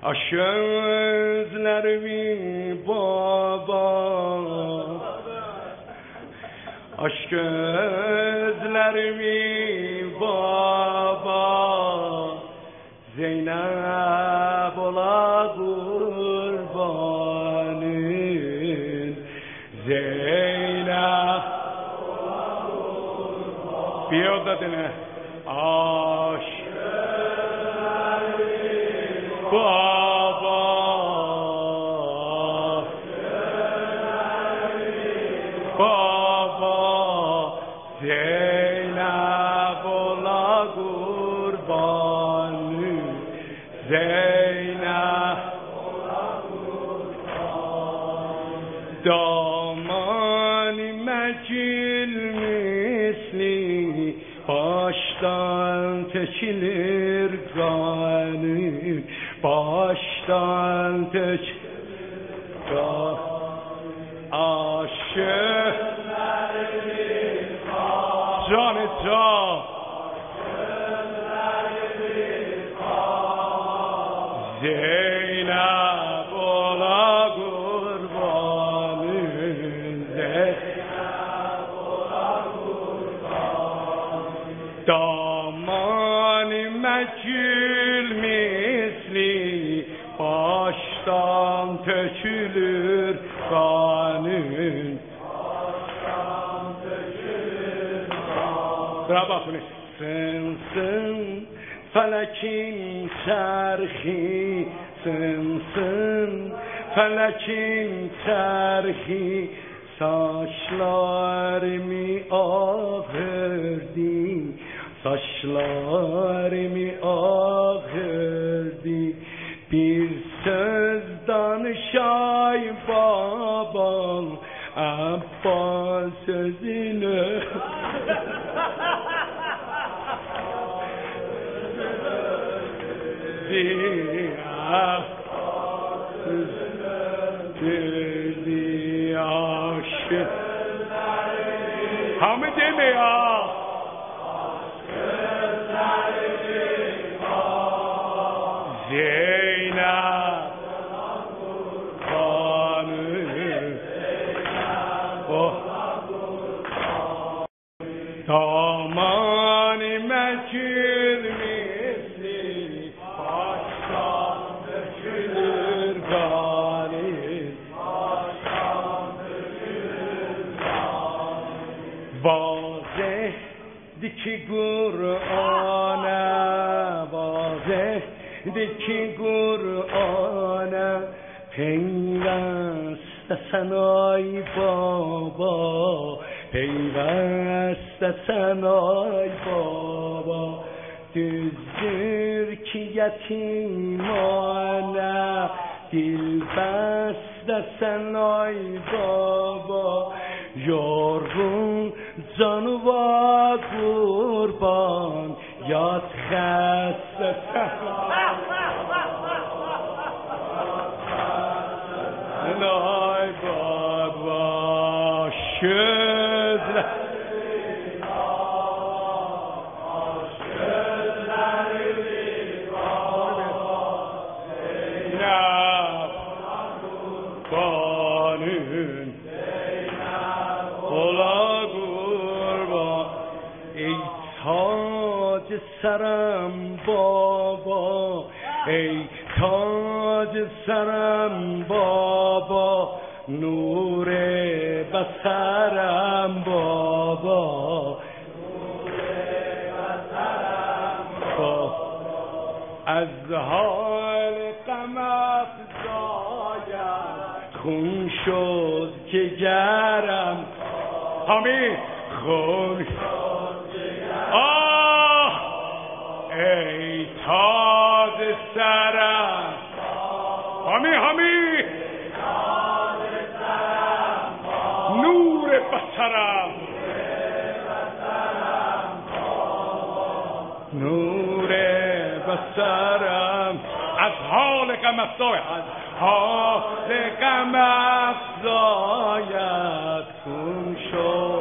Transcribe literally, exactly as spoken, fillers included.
Aşközlerimi baba, aşközlerimi baba, Zeynep ola kurbanın, Zeynep ola kurbanın. Bir o da dene. Aşközlerimi baba, Baba, Zeynep ola kurbanı, Zeynep ola kurbanı. Daman-ı mecil misli, baştan tekilir kanı, baştan tekilir kanı. Aşközlerimi baba, canı can, aşközlerimi baba, Zeynep ola kurbanın, Zeynep ola kurbanın. Daman-ı mecil misli, baştan tökülür kanın, baştan tökülür kanın. Buna bakın. Sınsın felekin çerhi, sınsın felekin çerhi, saçlarımı ağırdı, saçlarımı ağırdı. Bir söz danışay babam, Abbas sözünü diya sözünü aşık. Hamı deme ya. Zeynep kurbanı, oh daman-ı mecil misli, baştan dökülür kanı, baştan dökülür kanı. Vazehdi ki Kur'an'a, vazehdi Kur'an'a, peyveste sen ay baba, peyveste sen ay baba. Düzdür ki yetimane, dilbeste sen ay baba. Yorgun canıva kurban, yat xəstə sen ay baba. Şözlə سرم بابا، ای تاج سرم بابا، نور بصرم بابا، نور بصرم بابا. از حال غم افزایم خون شد که جگرم، همین خون شد جگرم. ای تاج سرم، همی همی نور بصرم، نور بصرم. از حال غم افزاید، از حال غم افزاید خون شد